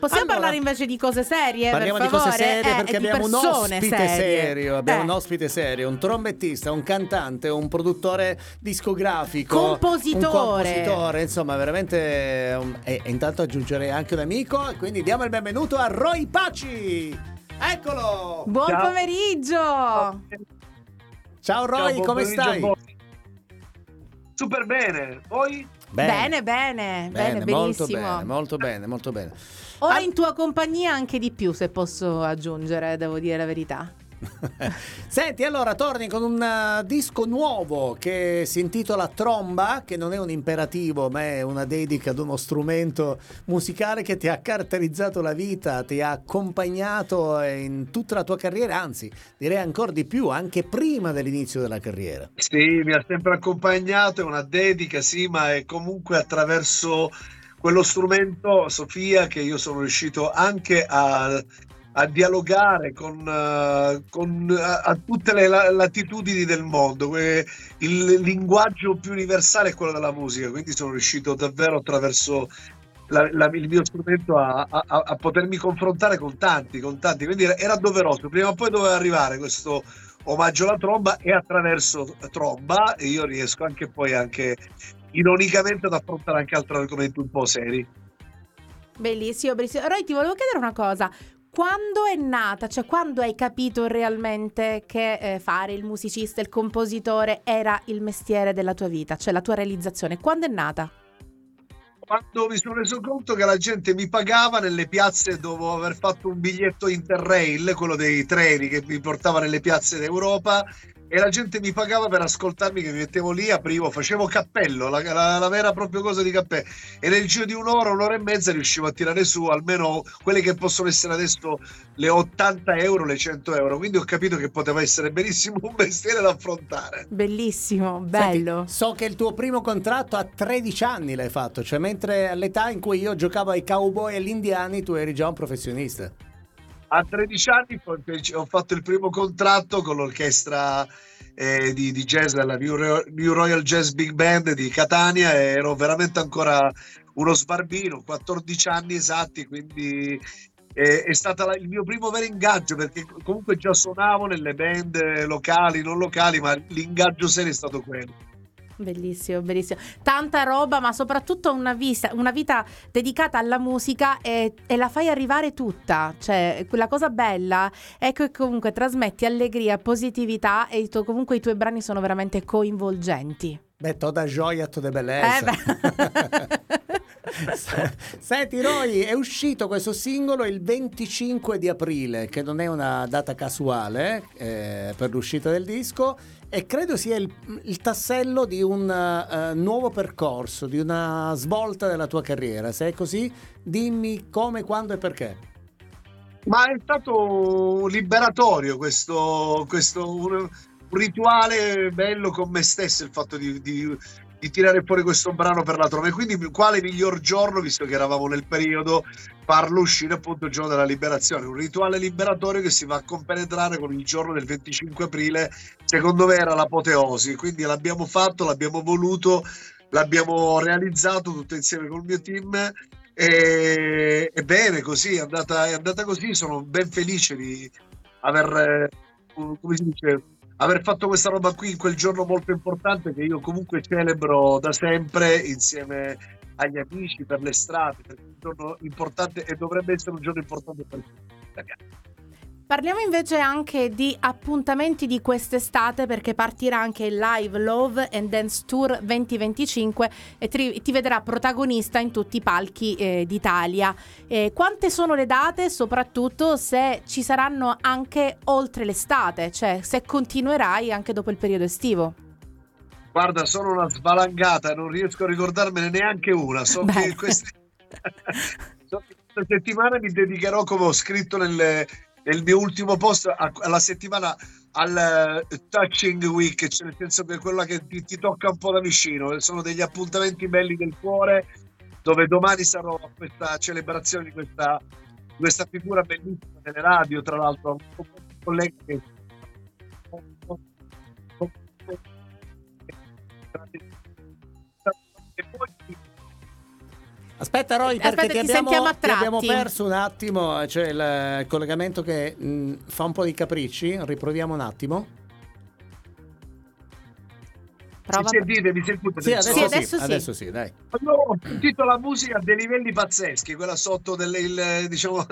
Possiamo parlare invece di cose serie, parliamo per favore? di cose serie perché di abbiamo un persone ospite serie. serio. Abbiamo un ospite serio, un trombettista, un cantante, un produttore discografico, compositore. un compositore, insomma, veramente. E intanto aggiungerei anche un amico. Quindi diamo il benvenuto a Roy Paci. Eccolo! Buon Ciao. pomeriggio! Ciao Roy, Ciao, come buon pomeriggio a stai? voi. Super bene, voi? Bene, molto benissimo. bene, molto bene, molto bene. Ora in tua compagnia anche di più, se posso aggiungere, devo dire la verità. Senti, allora torni con un disco nuovo che si intitola Tromba, che non è un imperativo ma è una dedica ad uno strumento musicale che ti ha caratterizzato la vita, ti ha accompagnato in tutta la tua carriera, anzi direi ancora di più, anche prima dell'inizio della carriera. Sì, mi ha sempre accompagnato, è una dedica, sì, ma è comunque attraverso quello strumento, Sofia, che io sono riuscito anche a dialogare con a tutte le latitudini del mondo. Il linguaggio più universale è quello della musica, quindi sono riuscito davvero attraverso il mio strumento a potermi confrontare con tanti, quindi era doveroso, prima o poi doveva arrivare questo omaggio alla tromba, e attraverso tromba io riesco anche ironicamente ad affrontare anche altri argomenti un po' seri. Bellissimo, bellissimo. Roy, ti volevo chiedere una cosa. Quando è nata, cioè quando hai capito realmente che fare il musicista, il compositore era il mestiere della tua vita, cioè la tua realizzazione? Quando è nata? Quando mi sono reso conto che la gente mi pagava nelle piazze dopo aver fatto un biglietto Interrail, quello dei treni che mi portava nelle piazze d'Europa, e la gente mi pagava per ascoltarmi, che mi mettevo lì, aprivo, facevo cappello, la vera proprio cosa di cappello, e nel giro di un'ora e mezza riuscivo a tirare su almeno quelle che possono essere adesso le 80 euro, le 100 euro, quindi ho capito che poteva essere benissimo un mestiere da affrontare. Bellissimo, bello. Senti, so che il tuo primo contratto a 13 anni l'hai fatto, cioè mentre all'età in cui io giocavo ai cowboy e agli indiani tu eri già un professionista. A 13 anni ho fatto il primo contratto con l'orchestra di jazz della New Royal Jazz Big Band di Catania, e ero veramente ancora uno sbarbino, 14 anni esatti, quindi è stato il mio primo vero ingaggio, perché comunque già suonavo nelle band locali, non locali, ma l'ingaggio serio è stato quello. Bellissimo, bellissimo. Tanta roba, ma soprattutto una vita dedicata alla musica, e la fai arrivare tutta. Cioè, quella cosa bella è che comunque trasmetti allegria, positività, e comunque i tuoi brani sono veramente coinvolgenti. Beh, toda gioia, toda bellezza. Senti Roy, è uscito questo singolo il 25 di aprile, che non è una data casuale per l'uscita del disco, e credo sia il tassello di un nuovo percorso, di una svolta della tua carriera. Se è così, dimmi come, quando e perché. Ma è stato liberatorio questo un rituale bello con me stesso, il fatto di tirare fuori questo brano per la tromba, e quindi quale miglior giorno, visto che eravamo nel periodo, farlo uscire appunto il giorno della liberazione, un rituale liberatorio che si va a compenetrare con il giorno del 25 aprile, secondo me era l'apoteosi, quindi l'abbiamo fatto, l'abbiamo voluto, l'abbiamo realizzato tutto insieme col mio team. E bene, così è andata così. Sono ben felice di aver, come si dice, aver fatto questa roba qui in quel giorno molto importante, che io comunque celebro da sempre insieme agli amici, per le strade, perché è un giorno importante e dovrebbe essere un giorno importante per tutti gli italiani. Parliamo invece anche di appuntamenti di quest'estate, perché partirà anche il Live Love and Dance Tour 2025 e ti vedrà protagonista in tutti i palchi d'Italia. Quante sono le date, soprattutto se ci saranno anche oltre l'estate, cioè se continuerai anche dopo il periodo estivo? Guarda, sono una svalangata, non riesco a ricordarmene neanche una. So che questa settimana mi dedicherò, come ho scritto nel mio ultimo post, alla settimana, al Touching Week, cioè nel senso che è quella che ti tocca un po' da vicino. Sono degli appuntamenti belli del cuore, dove domani sarò a questa celebrazione di questa figura bellissima delle radio, tra l'altro un collega che Aspetta Roy, perché Aspetta, ti sentiamo a ti abbiamo tratti. perso un attimo, cioè il collegamento che fa un po' di capricci. Riproviamo un attimo. Prova. Mi sentite? Sì, Sì, adesso sì. adesso sì, dai. Ho sentito la musica a dei livelli pazzeschi, quella sotto diciamo.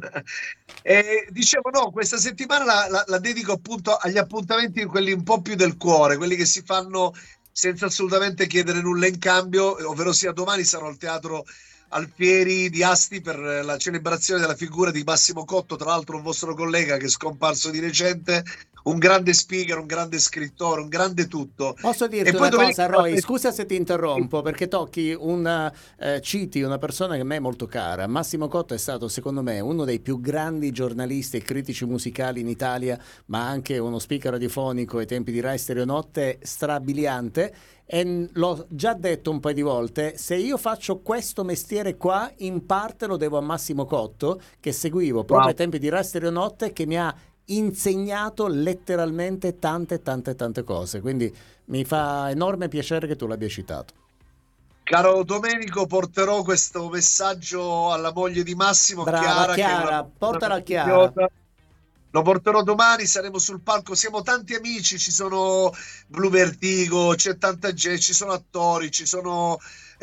Dicevo, no, questa settimana la dedico appunto agli appuntamenti, quelli un po' più del cuore, quelli che si fanno senza assolutamente chiedere nulla in cambio, ovvero sia domani sarò al Teatro Alfieri di Asti per la celebrazione della figura di Massimo Cotto, tra l'altro un vostro collega che è scomparso di recente, un grande speaker, un grande scrittore, un grande tutto. Posso dirti E poi una cosa, Roy? Scusa se ti interrompo, perché tocchi citi una persona che a me è molto cara. Massimo Cotto è stato, secondo me, uno dei più grandi giornalisti e critici musicali in Italia, ma anche uno speaker radiofonico ai tempi di Rai Stereo Notte strabiliante. E l'ho già detto un paio di volte, se io faccio questo mestiere qua, in parte lo devo a Massimo Cotto, che seguivo proprio ai tempi di Rai Stereo Notte, che mi ha insegnato letteralmente tante cose, quindi mi fa enorme piacere che tu l'abbia citato. Caro Domenico, porterò questo messaggio alla moglie di Massimo. Brava, Chiara, portala a Chiara. Lo porterò domani, saremo sul palco, siamo tanti amici, ci sono Blue Vertigo, c'è tanta gente, ci sono attori, ci sono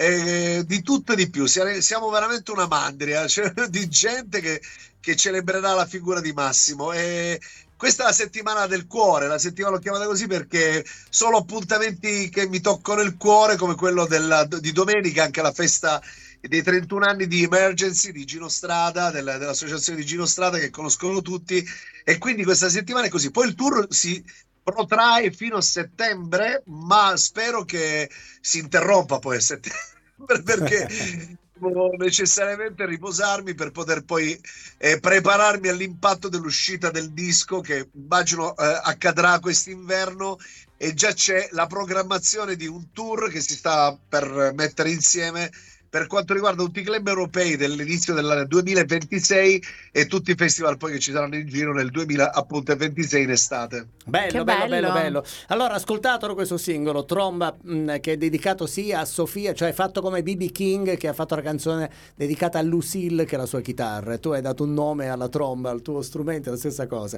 di tutto e di più, siamo veramente una mandria, cioè, di gente che celebrerà la figura di Massimo. E questa è la settimana del cuore, la settimana l'ho chiamata così perché solo appuntamenti che mi toccano il cuore, come quello di domenica, anche la festa dei 31 anni di Emergency di Gino Strada, dell'associazione di Gino Strada, che conoscono tutti, e quindi questa settimana è così. Poi il tour si protrae fino a settembre, ma spero che si interrompa poi a settembre, perché devo necessariamente riposarmi per poter poi prepararmi all'impatto dell'uscita del disco, che immagino accadrà quest'inverno, e già c'è la programmazione di un tour che si sta per mettere insieme per quanto riguarda tutti i club europei dell'inizio del 2026 e tutti i festival poi che ci saranno in giro nel 2026 in estate. Bello. Allora, ascoltatelo questo singolo, Tromba, che è dedicato sia a Sofia, cioè fatto come B.B. King, che ha fatto la canzone dedicata a Lucille, che è la sua chitarra, e tu hai dato un nome alla tromba, al tuo strumento, è la stessa cosa.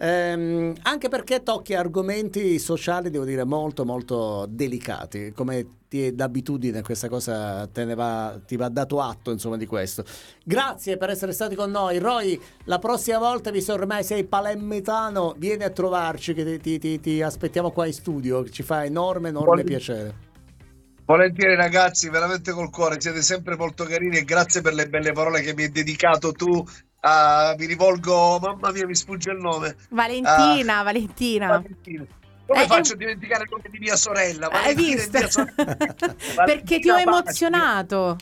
Anche perché tocchi argomenti sociali, devo dire, molto delicati, come d'abitudine questa cosa ti va dato atto, insomma, di questo. Grazie per essere stati con noi. Roy, la prossima volta, visto ormai sei palermitano, vieni a trovarci, che ti aspettiamo qua in studio, ci fa enorme piacere. Volentieri ragazzi, veramente col cuore, siete sempre molto carini e grazie per le belle parole che mi hai dedicato tu. Mi rivolgo, mamma mia, mi sfugge il nome. Valentina. Come faccio a dimenticare il nome di mia sorella? Hai visto? Perché ti ho emozionato.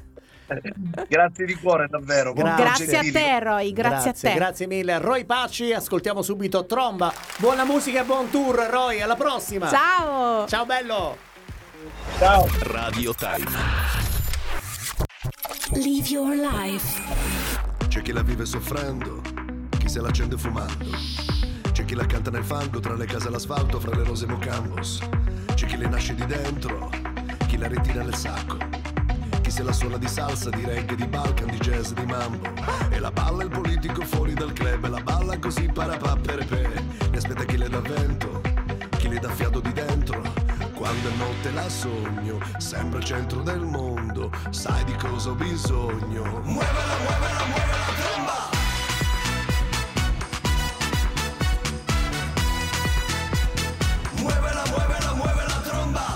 Grazie di cuore, davvero. Grazie a te, Roy. Grazie a te. Grazie mille. Roy Paci, ascoltiamo subito Tromba. Buona musica e buon tour, Roy. Alla prossima. Ciao. Ciao, bello. Ciao. Radio Time. Live your life. C'è chi la vive soffrendo, chi se l'accende fumando. C'è chi la canta nel fango, tra le case e l'asfalto, fra le rose mocambos. C'è chi le nasce di dentro, chi la ritira nel sacco. Chi se la suona di salsa, di reggae, di balkan, di jazz, di mambo. E la balla il politico fuori dal club, e la balla così parapapperepe. Ne aspetta chi le dà vento, chi le dà fiato di dentro. Quando è notte la sogno, sempre al centro del mondo. Sai di cosa ho bisogno? Muovela tromba! Muovela tromba!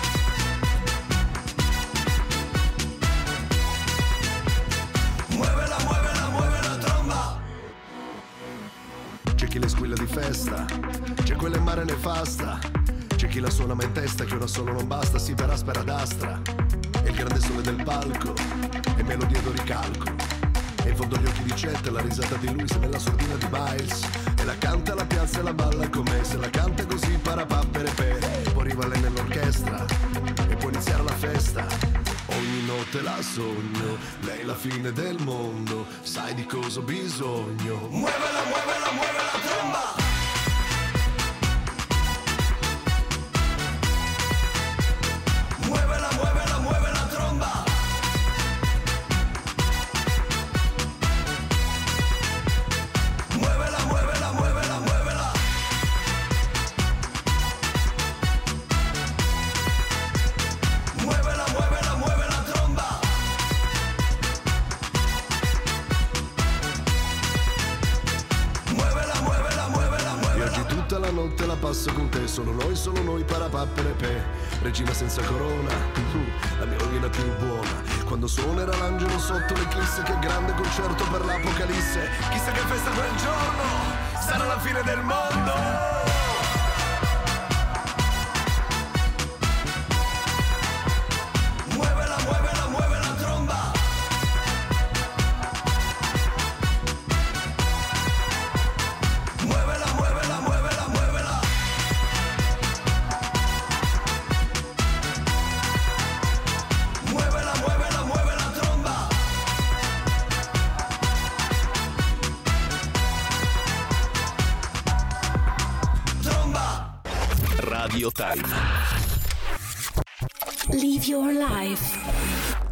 Muovela tromba! C'è chi le squilla di festa, c'è quella in mare nefasta, c'è chi la suona ma in testa che una solo non basta, si per aspera d'astra. E il grande sole del palco, e melodia d'o ricalco. E in fondo gli occhi di Chet, la risata di Luis nella sordina di Miles. E la canta, la piazza e la balla come se la canta così parapapperepe. Poi arriva lei nell'orchestra e può iniziare la festa. Ogni notte la sogno, lei la fine del mondo. Sai di cosa ho bisogno? Muovela tromba! Muovela tromba! passo con te, solo noi, parapapperepe. Regina senza corona, la mia rovina più buona. Quando suonerà l'angelo sotto l'eclisse, che grande concerto per l'apocalisse. Chissà che festa quel giorno, sarà la fine del mondo. Radio Time. Live your life.